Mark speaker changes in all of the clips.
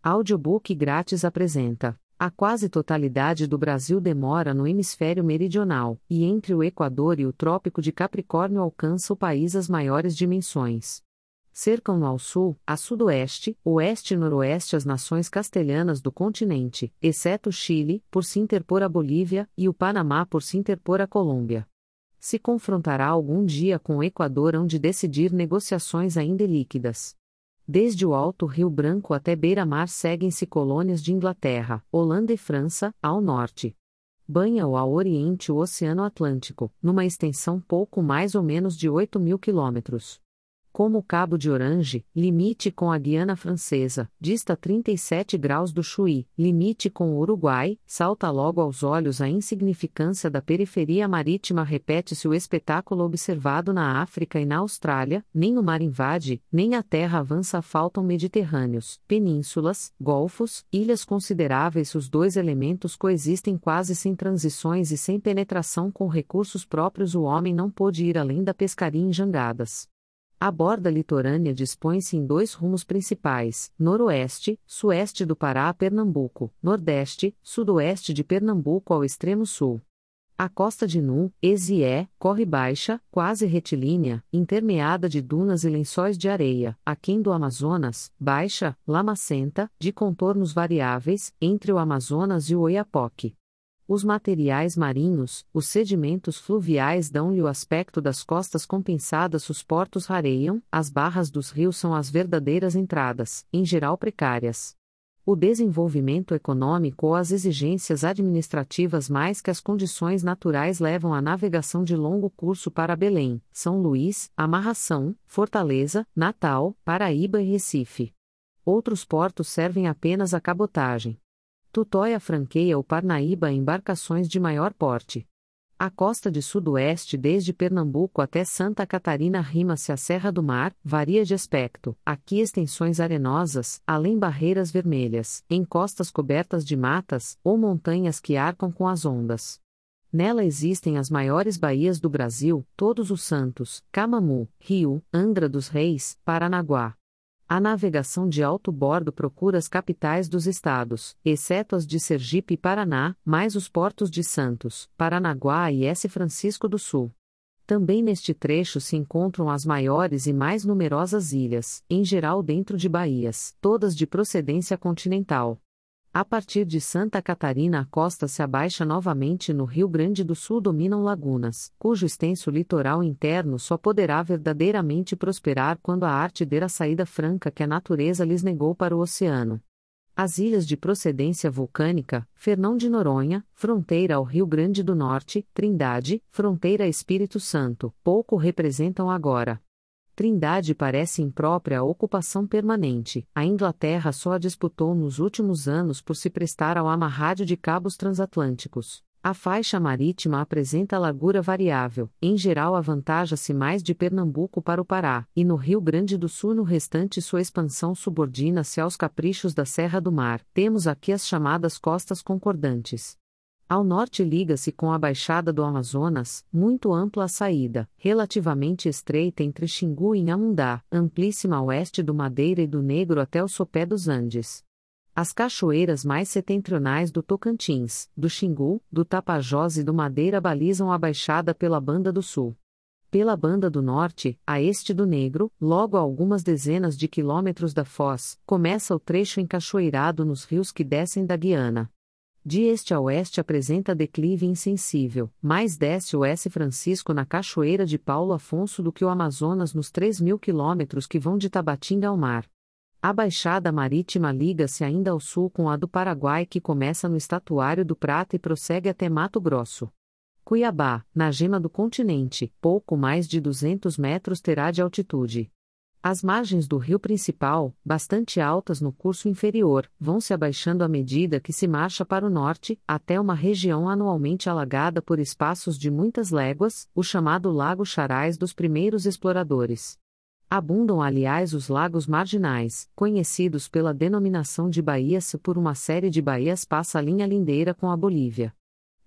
Speaker 1: Audiobook grátis apresenta: a quase totalidade do Brasil demora no hemisfério meridional, e entre o Equador e o Trópico de Capricórnio alcança o país as maiores dimensões. Cercam-no ao sul, a sudoeste, oeste e noroeste as nações castelhanas do continente, exceto o Chile, por se interpor a Bolívia, e o Panamá por se interpor a Colômbia. Se confrontará algum dia com o Equador hão de decidir negociações ainda ilíquidas. Desde o Alto Rio Branco até beira-mar seguem-se colônias de Inglaterra, Holanda e França, ao norte. Banha-o ao oriente o Oceano Atlântico, numa extensão pouco mais ou menos de 8.000 quilômetros. Como o Cabo de Orange, limite com a Guiana Francesa, dista 37 graus do Chuí, limite com o Uruguai, salta logo aos olhos a insignificância da periferia marítima. Repete-se o espetáculo observado na África e na Austrália: nem o mar invade, nem a terra avança. Faltam mediterrâneos, penínsulas, golfos, ilhas consideráveis. Os dois elementos coexistem quase sem transições e sem penetração com recursos próprios. O homem não pôde ir além da pescaria em jangadas. A borda litorânea dispõe-se em dois rumos principais: noroeste, sueste do Pará a Pernambuco, nordeste, sudoeste de Pernambuco ao extremo sul. A costa de Nu, Ezié, corre baixa, quase retilínea, intermeada de dunas e lençóis de areia, aquém do Amazonas, baixa, lamacenta, de contornos variáveis, entre o Amazonas e o Oiapoque. Os materiais marinhos, os sedimentos fluviais dão-lhe o aspecto das costas compensadas. Os portos rareiam, as barras dos rios são as verdadeiras entradas, em geral precárias. O desenvolvimento econômico ou as exigências administrativas mais que as condições naturais levam a navegação de longo curso para Belém, São Luís, Amarração, Fortaleza, Natal, Paraíba e Recife. Outros portos servem apenas à cabotagem. Tutóia franqueia o Parnaíba a embarcações de maior porte. A costa de sudoeste desde Pernambuco até Santa Catarina rima-se à Serra do Mar, varia de aspecto, aqui extensões arenosas, além barreiras vermelhas, em costas cobertas de matas, ou montanhas que arcam com as ondas. Nela existem as maiores baías do Brasil: Todos os Santos, Camamu, Rio, Angra dos Reis, Paranaguá. A navegação de alto bordo procura as capitais dos estados, exceto as de Sergipe e Paraná, mais os portos de Santos, Paranaguá e S. Francisco do Sul. Também neste trecho se encontram as maiores e mais numerosas ilhas, em geral dentro de baías, todas de procedência continental. A partir de Santa Catarina a costa se abaixa novamente. No Rio Grande do Sul dominam lagunas, cujo extenso litoral interno só poderá verdadeiramente prosperar quando a arte der a saída franca que a natureza lhes negou para o oceano. As ilhas de procedência vulcânica: Fernão de Noronha, fronteira ao Rio Grande do Norte; Trindade, fronteira a Espírito Santo, pouco representam agora. Trindade parece imprópria à ocupação permanente. A Inglaterra só a disputou nos últimos anos por se prestar ao amarrádio de cabos transatlânticos. A faixa marítima apresenta largura variável, em geral avantaja-se mais de Pernambuco para o Pará, e no Rio Grande do Sul. No restante sua expansão subordina-se aos caprichos da Serra do Mar. Temos aqui as chamadas costas concordantes. Ao norte liga-se com a Baixada do Amazonas, muito ampla a saída, relativamente estreita entre Xingu e Inhamundá, amplíssima a oeste do Madeira e do Negro até o sopé dos Andes. As cachoeiras mais setentrionais do Tocantins, do Xingu, do Tapajós e do Madeira balizam a Baixada pela Banda do Sul. Pela Banda do Norte, a este do Negro, logo a algumas dezenas de quilômetros da Foz, começa o trecho encachoeirado nos rios que descem da Guiana. De este a oeste apresenta declive insensível, mais desce o S. Francisco na Cachoeira de Paulo Afonso do que o Amazonas nos 3.000 quilômetros que vão de Tabatinga ao mar. A Baixada Marítima liga-se ainda ao sul com a do Paraguai, que começa no Estatuário do Prata e prossegue até Mato Grosso. Cuiabá, na gema do continente, pouco mais de 200 metros terá de altitude. As margens do rio principal, bastante altas no curso inferior, vão se abaixando à medida que se marcha para o norte, até uma região anualmente alagada por espaços de muitas léguas, o chamado Lago Charais dos primeiros exploradores. Abundam aliás os lagos marginais, conhecidos pela denominação de baías. Por uma série de baías passa a linha lindeira com a Bolívia.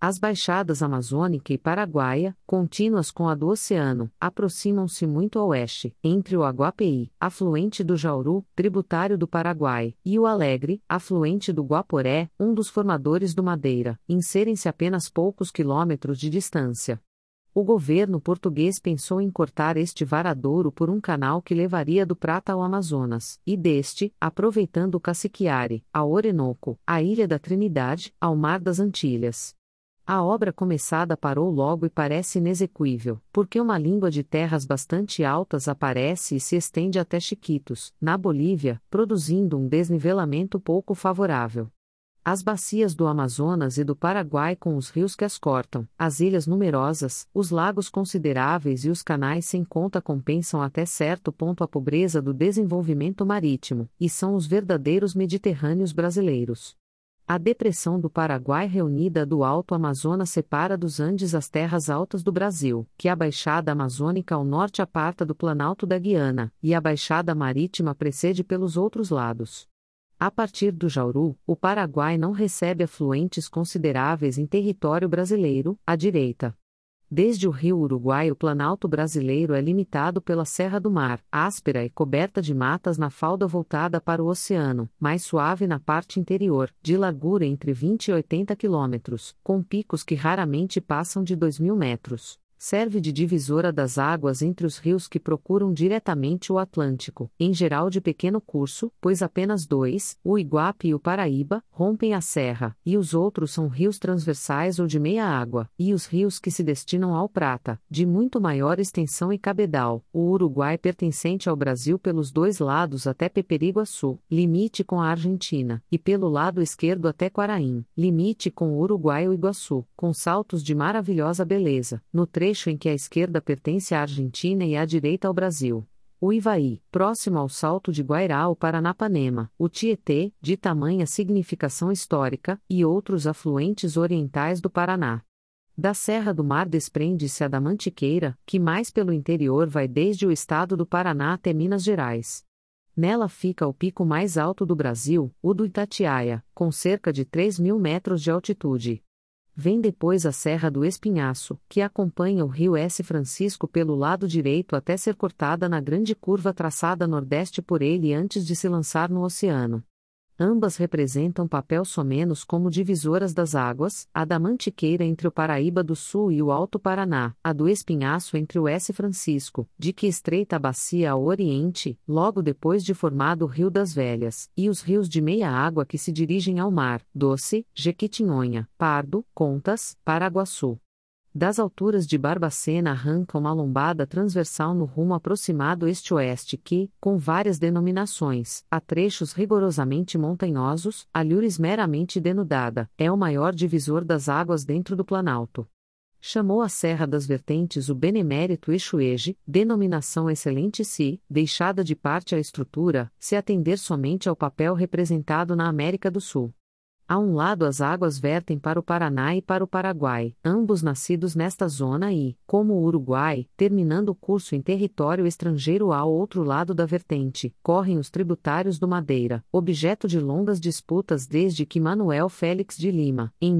Speaker 1: As baixadas amazônica e paraguaia, contínuas com a do oceano, aproximam-se muito ao oeste, entre o Aguapeí, afluente do Jauru, tributário do Paraguai, e o Alegre, afluente do Guaporé, um dos formadores do Madeira, inserem-se apenas poucos quilômetros de distância. O governo português pensou em cortar este varadouro por um canal que levaria do Prata ao Amazonas, e deste, aproveitando o Cassiquiare, ao Orinoco, à Ilha da Trinidade, ao Mar das Antilhas. A obra começada parou logo e parece inexequível, porque uma língua de terras bastante altas aparece e se estende até Chiquitos, na Bolívia, produzindo um desnivelamento pouco favorável. As bacias do Amazonas e do Paraguai com os rios que as cortam, as ilhas numerosas, os lagos consideráveis e os canais sem conta compensam até certo ponto a pobreza do desenvolvimento marítimo, e são os verdadeiros Mediterrâneos brasileiros. A depressão do Paraguai reunida do Alto Amazonas separa dos Andes as terras altas do Brasil, que a Baixada Amazônica ao norte aparta do Planalto da Guiana, e a Baixada Marítima precede pelos outros lados. A partir do Jauru, o Paraguai não recebe afluentes consideráveis em território brasileiro, à direita. Desde o rio Uruguai o Planalto brasileiro é limitado pela Serra do Mar, áspera e coberta de matas na falda voltada para o oceano, mais suave na parte interior, de largura entre 20 e 80 quilômetros, com picos que raramente passam de 2.000 metros. Serve de divisora das águas entre os rios que procuram diretamente o Atlântico, em geral de pequeno curso, pois apenas dois, o Iguape e o Paraíba, rompem a serra, e os outros são rios transversais ou de meia água, e os rios que se destinam ao Prata, de muito maior extensão e cabedal, o Uruguai pertencente ao Brasil pelos dois lados até Peperiguaçu, limite com a Argentina, e pelo lado esquerdo até Quaraim, limite com o Uruguai e o Iguaçu, com saltos de maravilhosa beleza, no trecho em que a esquerda pertence à Argentina e à direita ao Brasil. O Ivaí, próximo ao Salto de Guairá ao Paranapanema, o Tietê, de tamanha significação histórica, e outros afluentes orientais do Paraná. Da Serra do Mar desprende-se a da Mantiqueira, que mais pelo interior vai desde o estado do Paraná até Minas Gerais. Nela fica o pico mais alto do Brasil, o do Itatiaia, com cerca de 3.000 metros de altitude. Vem depois a Serra do Espinhaço, que acompanha o rio S. Francisco pelo lado direito até ser cortada na grande curva traçada nordeste por ele antes de se lançar no oceano. Ambas representam papel somenos como divisoras das águas, a da Mantiqueira entre o Paraíba do Sul e o Alto Paraná, a do Espinhaço entre o S. Francisco, de que estreita a bacia ao oriente, logo depois de formado o Rio das Velhas, e os rios de meia água que se dirigem ao mar, Doce, Jequitinhonha, Pardo, Contas, Paraguaçu. Das alturas de Barbacena arranca uma lombada transversal no rumo aproximado este-oeste que, com várias denominações, a trechos rigorosamente montanhosos, a lures meramente denudada, é o maior divisor das águas dentro do Planalto. Chamou a Serra das Vertentes o benemérito Exuege, denominação excelente se, deixada de parte a estrutura, se atender somente ao papel representado na América do Sul. A um lado as águas vertem para o Paraná e para o Paraguai, ambos nascidos nesta zona e, como o Uruguai, terminando o curso em território estrangeiro ao outro lado da vertente, correm os tributários do Madeira, objeto de longas disputas desde que Manuel Félix de Lima, em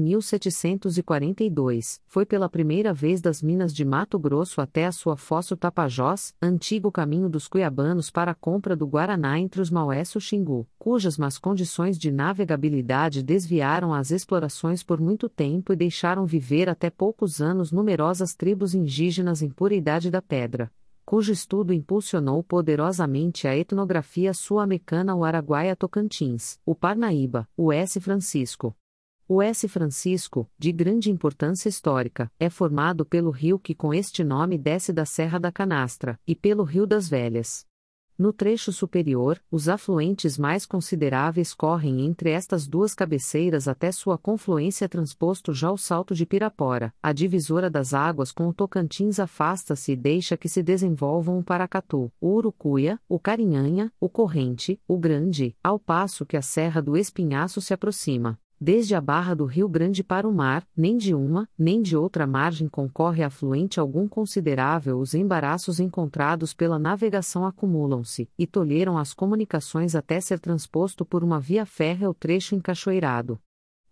Speaker 1: 1742, foi pela primeira vez das Minas de Mato Grosso até a sua fossa o Tapajós, antigo caminho dos cuiabanos para a compra do Guaraná entre os Maués e o Xingu, cujas más condições de navegabilidade desviaram as explorações por muito tempo e deixaram viver até poucos anos numerosas tribos indígenas em pura idade da pedra, cujo estudo impulsionou poderosamente a etnografia sul-americana o Araguaia-Tocantins, o Parnaíba, o S. Francisco. O S. Francisco, de grande importância histórica, é formado pelo rio que com este nome desce da Serra da Canastra, e pelo Rio das Velhas. No trecho superior, os afluentes mais consideráveis correm entre estas duas cabeceiras até sua confluência transposto já o Salto de Pirapora. A divisora das águas com o Tocantins afasta-se e deixa que se desenvolvam o Paracatu, o Urucuia, o Carinhanha, o Corrente, o Grande, ao passo que a Serra do Espinhaço se aproxima. Desde a barra do Rio Grande para o mar, nem de uma, nem de outra margem concorre afluente algum considerável. Os embaraços encontrados pela navegação acumulam-se, e tolheram as comunicações até ser transposto por uma via férrea o trecho encachoeirado.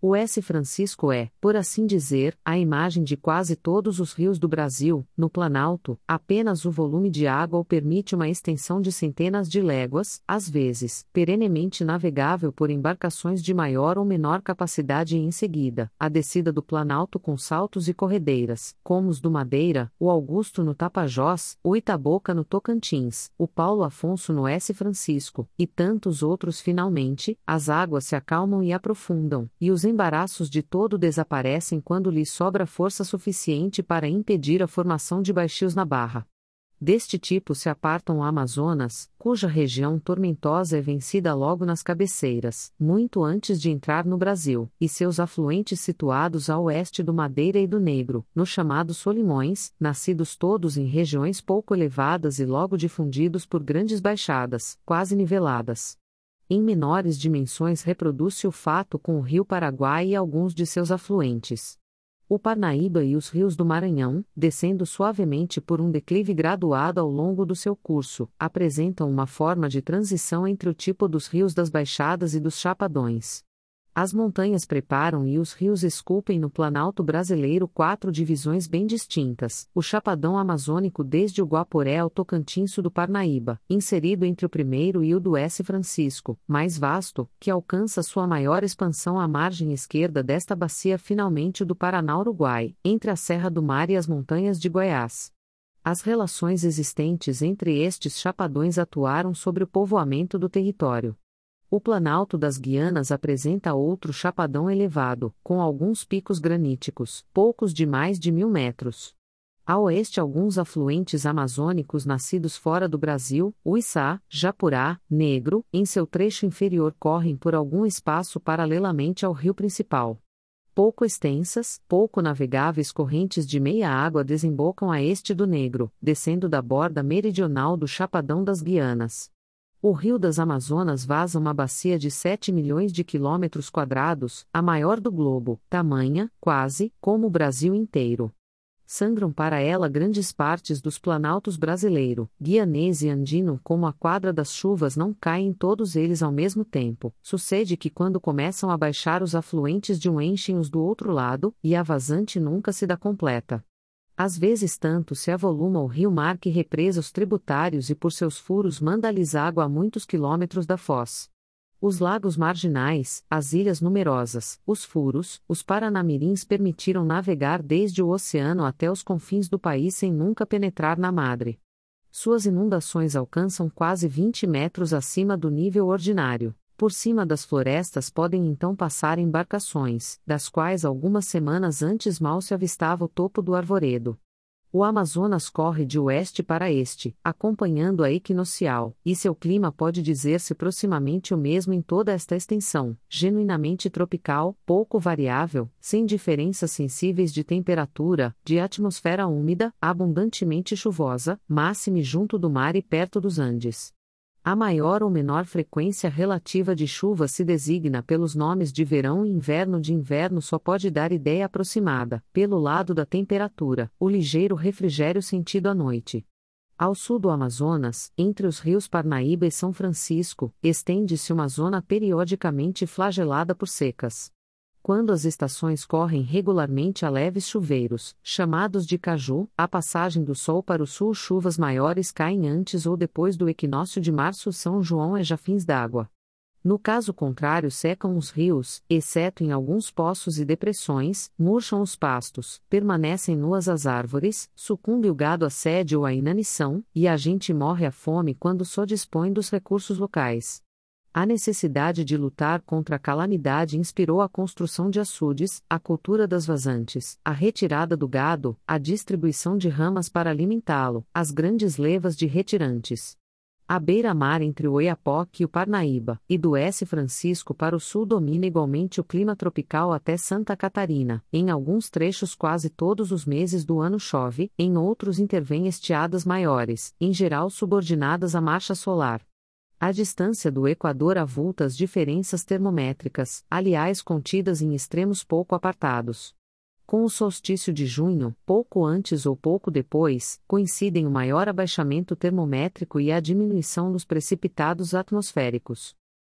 Speaker 1: O S. Francisco é, por assim dizer, a imagem de quase todos os rios do Brasil. No Planalto, apenas o volume de água o permite uma extensão de centenas de léguas, às vezes, perenemente navegável por embarcações de maior ou menor capacidade e em seguida, a descida do Planalto com saltos e corredeiras, como os do Madeira, o Augusto no Tapajós, o Itaboca no Tocantins, o Paulo Afonso no S. Francisco, e tantos outros. Finalmente, as águas se acalmam e aprofundam, e os embaraços de todo desaparecem quando lhes sobra força suficiente para impedir a formação de baixios na barra. Deste tipo se apartam o Amazonas, cuja região tormentosa é vencida logo nas cabeceiras, muito antes de entrar no Brasil, e seus afluentes situados a oeste do Madeira e do Negro, no chamado Solimões, nascidos todos em regiões pouco elevadas e logo difundidos por grandes baixadas, quase niveladas. Em menores dimensões reproduz-se o fato com o rio Paraguai e alguns de seus afluentes. O Parnaíba e os rios do Maranhão, descendo suavemente por um declive graduado ao longo do seu curso, apresentam uma forma de transição entre o tipo dos rios das baixadas e dos chapadões. As montanhas preparam e os rios esculpem no Planalto brasileiro 4 divisões bem distintas: o Chapadão Amazônico desde o Guaporé ao Tocantinso do Parnaíba, inserido entre o primeiro e o do S. Francisco, mais vasto, que alcança sua maior expansão à margem esquerda desta bacia, finalmente o do Paraná-Uruguai, entre a Serra do Mar e as montanhas de Goiás. As relações existentes entre estes chapadões atuaram sobre o povoamento do território. O Planalto das Guianas apresenta outro chapadão elevado, com alguns picos graníticos, poucos de mais de 1.000 metros. A oeste, alguns afluentes amazônicos nascidos fora do Brasil, o Içá, Japurá, Negro, em seu trecho inferior correm por algum espaço paralelamente ao rio principal. Pouco extensas, pouco navegáveis correntes de meia água desembocam a este do Negro, descendo da borda meridional do Chapadão das Guianas. O Rio das Amazonas vaza uma bacia de 7 milhões de quilômetros quadrados, a maior do globo, tamanha, quase, como o Brasil inteiro. Sangram para ela grandes partes dos planaltos brasileiro, guianês e andino. Como a quadra das chuvas não cai em todos eles ao mesmo tempo, sucede que quando começam a baixar os afluentes de um enchem-os do outro lado, e a vazante nunca se dá completa. Às vezes tanto se avoluma o rio-mar que represa os tributários e por seus furos manda-lhes água a muitos quilômetros da foz. Os lagos marginais, as ilhas numerosas, os furos, os paranamirins permitiram navegar desde o oceano até os confins do país sem nunca penetrar na madre. Suas inundações alcançam quase 20 metros acima do nível ordinário. Por cima das florestas podem então passar embarcações, das quais algumas semanas antes mal se avistava o topo do arvoredo. O Amazonas corre de oeste para este, acompanhando a equinocial, e seu clima pode dizer-se proximamente o mesmo em toda esta extensão, genuinamente tropical, pouco variável, sem diferenças sensíveis de temperatura, de atmosfera úmida, abundantemente chuvosa, máxime junto do mar e perto dos Andes. A maior ou menor frequência relativa de chuva se designa pelos nomes de verão e inverno. De inverno só pode dar ideia aproximada, pelo lado da temperatura, o ligeiro refrigério sentido à noite. Ao sul do Amazonas, entre os rios Parnaíba e São Francisco, estende-se uma zona periodicamente flagelada por secas. Quando as estações correm regularmente a leves chuveiros, chamados de caju, a passagem do sol para o sul, chuvas maiores caem antes ou depois do equinócio de março. São João é já fins d'água. No caso contrário, secam os rios, exceto em alguns poços e depressões, murcham os pastos, permanecem nuas as árvores, sucumbe o gado à sede ou à inanição, e a gente morre à fome quando só dispõe dos recursos locais. A necessidade de lutar contra a calamidade inspirou a construção de açudes, a cultura das vazantes, a retirada do gado, a distribuição de ramas para alimentá-lo, as grandes levas de retirantes. A beira-mar entre o Oiapoque e o Parnaíba, e do S. Francisco para o sul domina igualmente o clima tropical até Santa Catarina. Em alguns trechos quase todos os meses do ano chove, em outros intervêm estiadas maiores, em geral subordinadas à marcha solar. A distância do Equador avulta as diferenças termométricas, aliás contidas em extremos pouco apartados. Com o solstício de junho, pouco antes ou pouco depois, coincidem o maior abaixamento termométrico e a diminuição dos precipitados atmosféricos.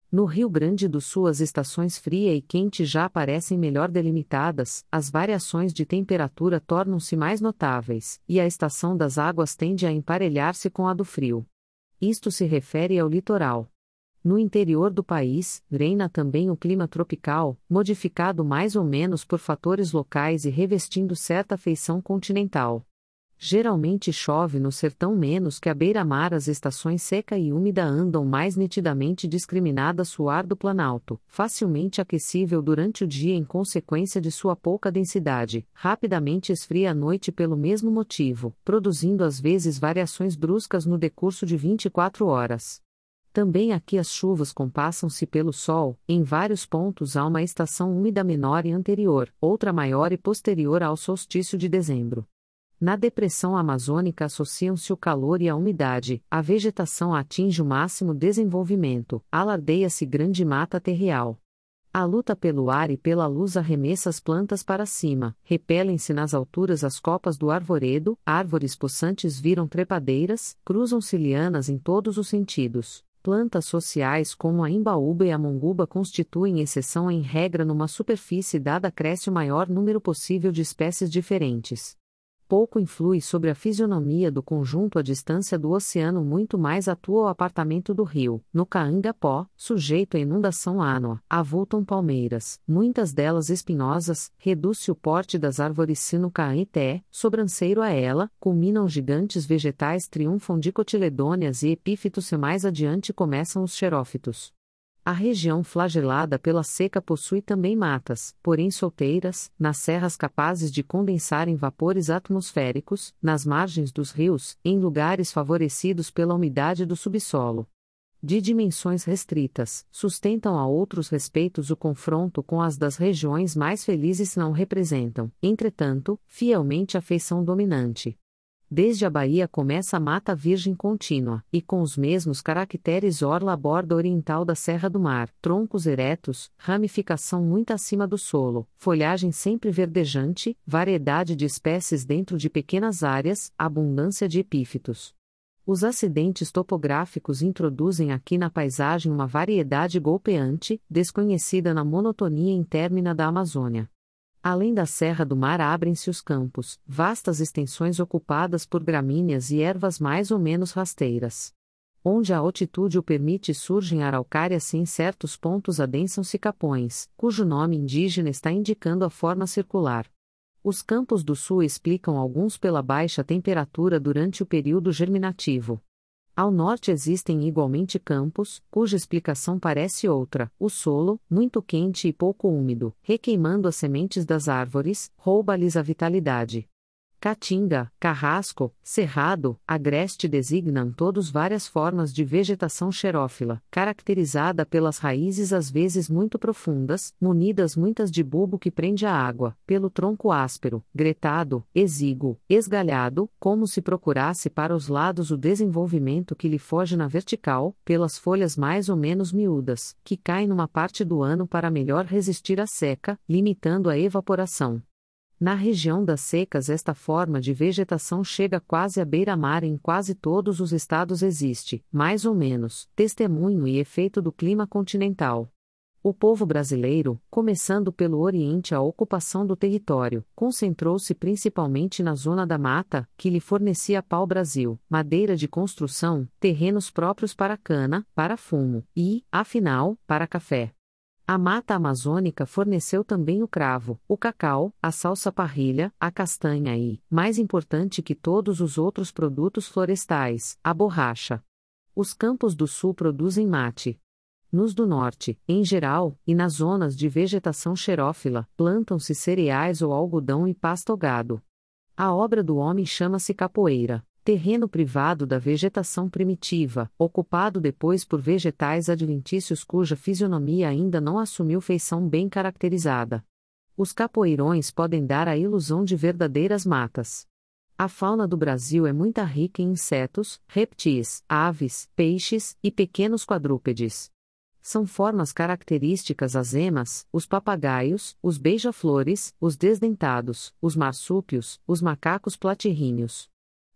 Speaker 1: No Rio Grande do Sul, as estações fria e quente já aparecem melhor delimitadas, as variações de temperatura tornam-se mais notáveis, e a estação das águas tende a emparelhar-se com a do frio. Isto se refere ao litoral. No interior do país, reina também o clima tropical, modificado mais ou menos por fatores locais e revestindo certa feição continental. Geralmente chove no sertão menos que à beira-mar. As estações seca e úmida andam mais nitidamente discriminadas. Suar do Planalto, facilmente aquecível durante o dia em consequência de sua pouca densidade, rapidamente esfria à noite pelo mesmo motivo, produzindo às vezes variações bruscas no decurso de 24 horas. Também aqui as chuvas compassam-se pelo sol, em vários pontos há uma estação úmida menor e anterior, outra maior e posterior ao solstício de dezembro. Na depressão amazônica associam-se o calor e a umidade, a vegetação atinge o máximo desenvolvimento, alardeia-se grande mata terrial. A luta pelo ar e pela luz arremessa as plantas para cima, repelem-se nas alturas as copas do arvoredo, árvores possantes viram trepadeiras, cruzam-se lianas em todos os sentidos. Plantas sociais como a imbaúba e a monguba constituem exceção em regra. Numa superfície dada cresce o maior número possível de espécies diferentes. Pouco influi sobre a fisionomia do conjunto a distância do oceano, muito mais atua o apartamento do rio. No Caangapó, sujeito a inundação ânua, avultam palmeiras, muitas delas espinhosas, reduz-se o porte das árvores. Se no Caeté, sobranceiro a ela, culminam gigantes vegetais, triunfam dicotiledôneas e epífitos. Se mais adiante começam os xerófitos. A região flagelada pela seca possui também matas, porém solteiras, nas serras capazes de condensar em vapores atmosféricos, nas margens dos rios, em lugares favorecidos pela umidade do subsolo. De dimensões restritas, sustentam a outros respeitos o confronto com as das regiões mais felizes. Não representam, entretanto, fielmente a feição dominante. Desde a Bahia começa a mata virgem contínua, e com os mesmos caracteres orla a borda oriental da Serra do Mar, troncos eretos, ramificação muito acima do solo, folhagem sempre verdejante, variedade de espécies dentro de pequenas áreas, abundância de epífitos. Os acidentes topográficos introduzem aqui na paisagem uma variedade golpeante, desconhecida na monotonia intermina da Amazônia. Além da Serra do Mar abrem-se os campos, vastas extensões ocupadas por gramíneas e ervas mais ou menos rasteiras. Onde a altitude o permite surgem araucárias e em certos pontos adensam-se capões, cujo nome indígena está indicando a forma circular. Os campos do sul explicam alguns pela baixa temperatura durante o período germinativo. Ao norte existem igualmente campos, cuja explicação parece outra: o solo, muito quente e pouco úmido, requeimando as sementes das árvores, rouba-lhes a vitalidade. Caatinga, carrasco, cerrado, agreste designam todos várias formas de vegetação xerófila, caracterizada pelas raízes às vezes muito profundas, munidas muitas de bulbo que prende a água, pelo tronco áspero, gretado, exíguo, esgalhado, como se procurasse para os lados o desenvolvimento que lhe foge na vertical, pelas folhas mais ou menos miúdas, que caem numa parte do ano para melhor resistir à seca, limitando a evaporação. Na região das secas esta forma de vegetação chega quase à beira-mar. Em quase todos os estados existe, mais ou menos, testemunho e efeito do clima continental. O povo brasileiro, começando pelo Oriente a ocupação do território, concentrou-se principalmente na zona da mata, que lhe fornecia pau-brasil, madeira de construção, terrenos próprios para cana, para fumo, e, afinal, para café. A mata amazônica forneceu também o cravo, o cacau, a salsa-parrilha, a castanha e, mais importante que todos os outros produtos florestais, a borracha. Os campos do sul produzem mate. Nos do norte, em geral, e nas zonas de vegetação xerófila, plantam-se cereais ou algodão e pasto gado. A obra do homem chama-se capoeira. Terreno privado da vegetação primitiva, ocupado depois por vegetais adventícios cuja fisionomia ainda não assumiu feição bem caracterizada. Os capoeirões podem dar a ilusão de verdadeiras matas. A fauna do Brasil é muito rica em insetos, répteis, aves, peixes e pequenos quadrúpedes. São formas características as emas, os papagaios, os beija-flores, os desdentados, os marsúpios, os macacos platirríneos.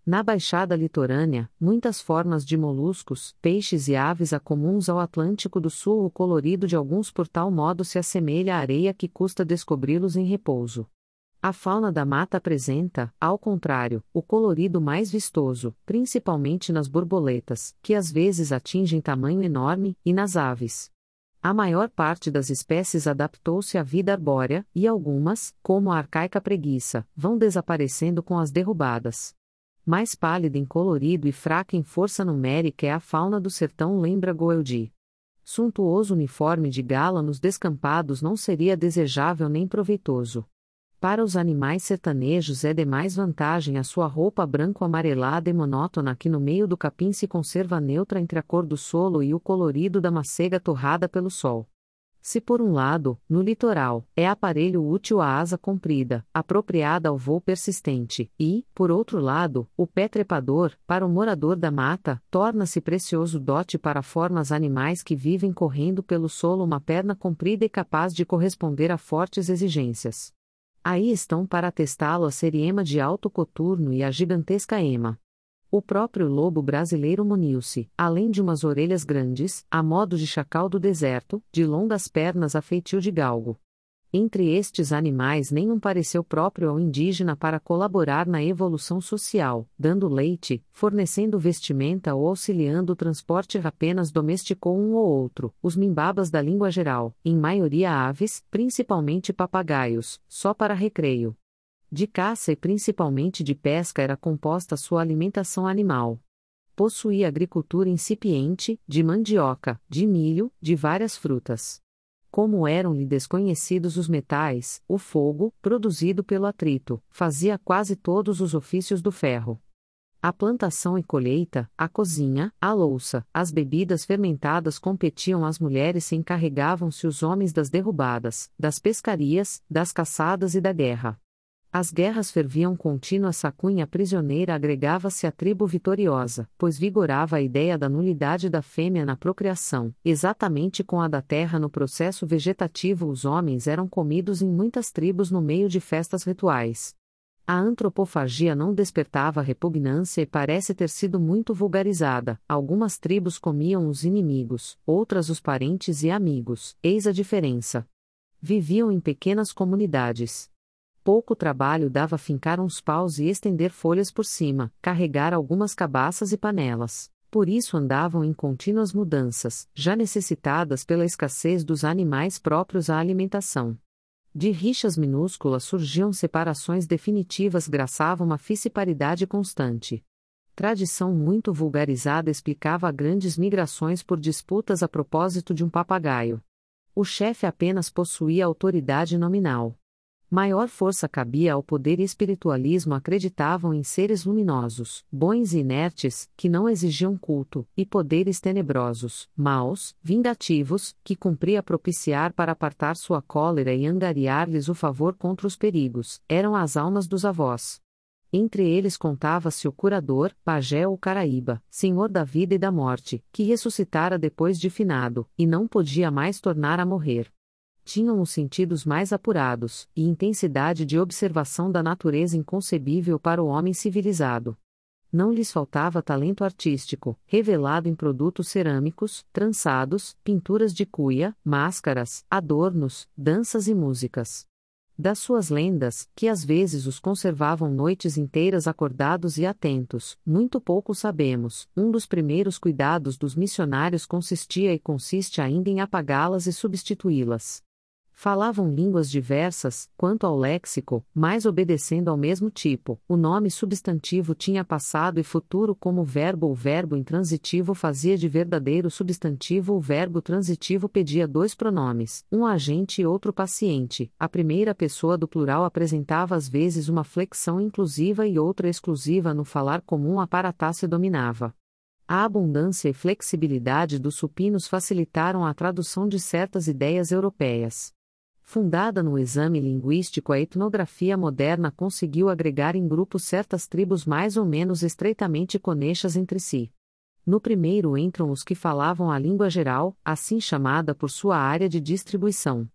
Speaker 1: Na Baixada Litorânea, muitas formas de moluscos, peixes e aves comuns ao Atlântico do Sul. O colorido de alguns por tal modo se assemelha à areia que custa descobri-los em repouso. A fauna da mata apresenta, ao contrário, o colorido mais vistoso, principalmente nas borboletas, que às vezes atingem tamanho enorme, e nas aves. A maior parte das espécies adaptou-se à vida arbórea, e algumas, como a arcaica preguiça, vão desaparecendo com as derrubadas. Mais pálida em colorido e fraca em força numérica é a fauna do sertão, lembra Goeldi. Suntuoso uniforme de gala nos descampados não seria desejável nem proveitoso. Para os animais sertanejos é de mais vantagem a sua roupa branco-amarelada e monótona que no meio do capim se conserva neutra entre a cor do solo e o colorido da macega torrada pelo sol. Se por um lado, no litoral, é aparelho útil a asa comprida, apropriada ao voo persistente, e, por outro lado, o pé trepador, para o morador da mata, torna-se precioso dote para formas animais que vivem correndo pelo solo uma perna comprida e capaz de corresponder a fortes exigências. Aí estão para atestá-lo a seriema de alto coturno e a gigantesca ema. O próprio lobo brasileiro muniu-se, além de umas orelhas grandes, a modo de chacal do deserto, de longas pernas a feitio de galgo. Entre estes animais nenhum pareceu próprio ao indígena para colaborar na evolução social, dando leite, fornecendo vestimenta ou auxiliando o transporte. Apenas domesticou um ou outro, os mimbabas da língua geral, em maioria aves, principalmente papagaios, só para recreio. De caça e principalmente de pesca era composta sua alimentação animal. Possuía agricultura incipiente, de mandioca, de milho, de várias frutas. Como eram-lhe desconhecidos os metais, o fogo, produzido pelo atrito, fazia quase todos os ofícios do ferro. A plantação e colheita, a cozinha, a louça, as bebidas fermentadas competiam as mulheres e encarregavam-se os homens das derrubadas, das pescarias, das caçadas e da guerra. As guerras ferviam contínua sacunha prisioneira agregava-se à tribo vitoriosa, pois vigorava a ideia da nulidade da fêmea na procriação, exatamente com a da terra no processo vegetativo. Os homens eram comidos em muitas tribos no meio de festas rituais. A antropofagia não despertava repugnância e parece ter sido muito vulgarizada. Algumas tribos comiam os inimigos, outras os parentes e amigos, eis a diferença. Viviam em pequenas comunidades. Pouco trabalho dava fincar uns paus e estender folhas por cima, carregar algumas cabaças e panelas. Por isso andavam em contínuas mudanças, já necessitadas pela escassez dos animais próprios à alimentação. De rixas minúsculas surgiam separações definitivas graçava uma fissiparidade constante. Tradição muito vulgarizada explicava grandes migrações por disputas a propósito de um papagaio. O chefe apenas possuía autoridade nominal. Maior força cabia ao poder e espiritualismo acreditavam em seres luminosos, bons e inertes, que não exigiam culto, e poderes tenebrosos, maus, vingativos, que cumpria propiciar para apartar sua cólera e angariar-lhes o favor contra os perigos, eram as almas dos avós. Entre eles contava-se o curador, pajé ou caraíba, senhor da vida e da morte, que ressuscitara depois de finado, e não podia mais tornar a morrer. Tinham os sentidos mais apurados, e intensidade de observação da natureza inconcebível para o homem civilizado. Não lhes faltava talento artístico, revelado em produtos cerâmicos, trançados, pinturas de cuia, máscaras, adornos, danças e músicas. Das suas lendas, que às vezes os conservavam noites inteiras acordados e atentos, muito pouco sabemos. Um dos primeiros cuidados dos missionários consistia e consiste ainda em apagá-las e substituí-las. Falavam línguas diversas, quanto ao léxico, mas obedecendo ao mesmo tipo. O nome substantivo tinha passado e futuro como verbo. O verbo intransitivo fazia de verdadeiro substantivo. O verbo transitivo pedia dois pronomes, um agente e outro paciente. A primeira pessoa do plural apresentava às vezes uma flexão inclusiva e outra exclusiva. No falar comum a paratácia dominava. A abundância e flexibilidade dos supinos facilitaram a tradução de certas ideias europeias. Fundada no exame linguístico, a etnografia moderna conseguiu agregar em grupos certas tribos mais ou menos estreitamente conexas entre si. No primeiro entram os que falavam a língua geral, assim chamada por sua área de distribuição.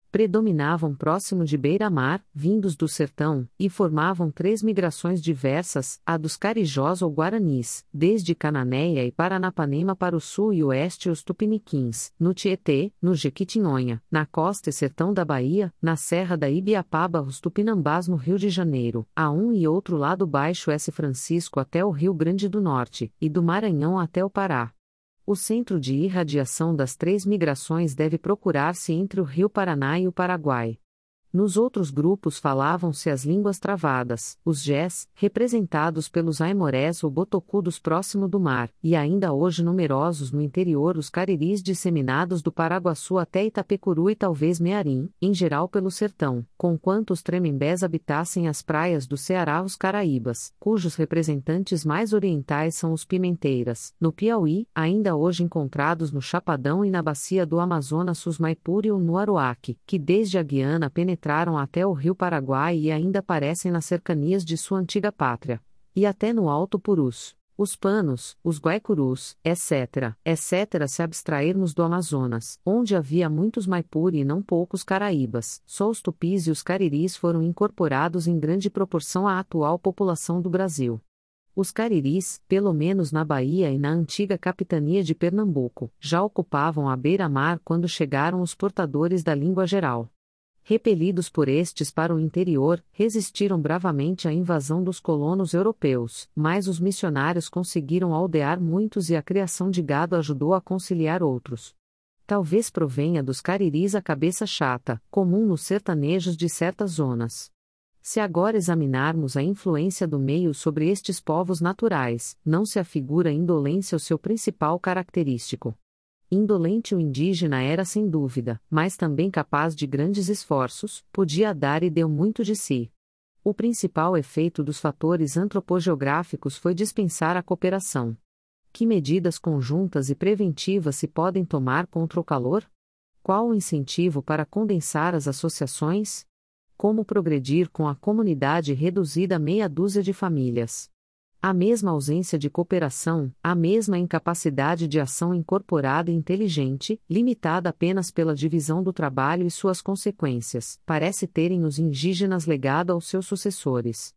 Speaker 1: Predominavam próximo de beira-mar, vindos do sertão, e formavam 3 migrações diversas, a dos carijós ou guaranis, desde Cananéia e Paranapanema para o sul e oeste os tupiniquins, no Tietê, no Jequitinhonha, na costa e sertão da Bahia, na Serra da Ibiapaba os tupinambás no Rio de Janeiro, a um e outro lado baixo S. Francisco até o Rio Grande do Norte, e do Maranhão até o Pará. O centro de irradiação das 3 migrações deve procurar-se entre o Rio Paraná e o Paraguai. Nos outros grupos falavam-se as línguas travadas, os jés, representados pelos aimorés ou botocudos próximo do mar, e ainda hoje numerosos no interior os cariris disseminados do Paraguaçu até Itapecuru e talvez Mearim, em geral pelo sertão, conquanto os tremembés habitassem as praias do Ceará os caraíbas, cujos representantes mais orientais são os pimenteiras, no Piauí, ainda hoje encontrados no Chapadão e na bacia do Amazonas os Maipure ou no Aroaque, que desde a Guiana penetraram até o rio Paraguai e ainda aparecem nas cercanias de sua antiga pátria. E até no Alto Purus, os Panos, os Guaicurus, etc., se abstrairmos do Amazonas, onde havia muitos Maipure e não poucos caraíbas, só os tupis e os cariris foram incorporados em grande proporção à atual população do Brasil. Os cariris, pelo menos na Bahia e na antiga capitania de Pernambuco, já ocupavam a beira-mar quando chegaram os portadores da língua geral. Repelidos por estes para o interior, resistiram bravamente à invasão dos colonos europeus, mas os missionários conseguiram aldear muitos e a criação de gado ajudou a conciliar outros. Talvez provenha dos cariris a cabeça chata, comum nos sertanejos de certas zonas. Se agora examinarmos a influência do meio sobre estes povos naturais, não se afigura indolência o seu principal característico. Indolente o indígena era sem dúvida, mas também capaz de grandes esforços, podia dar e deu muito de si. O principal efeito dos fatores antropogeográficos foi dispensar a cooperação. Que medidas conjuntas e preventivas se podem tomar contra o calor? Qual o incentivo para condensar as associações? Como progredir com a comunidade reduzida a meia dúzia de famílias? A mesma ausência de cooperação, a mesma incapacidade de ação incorporada e inteligente, limitada apenas pela divisão do trabalho e suas consequências, parece terem os indígenas legado aos seus sucessores.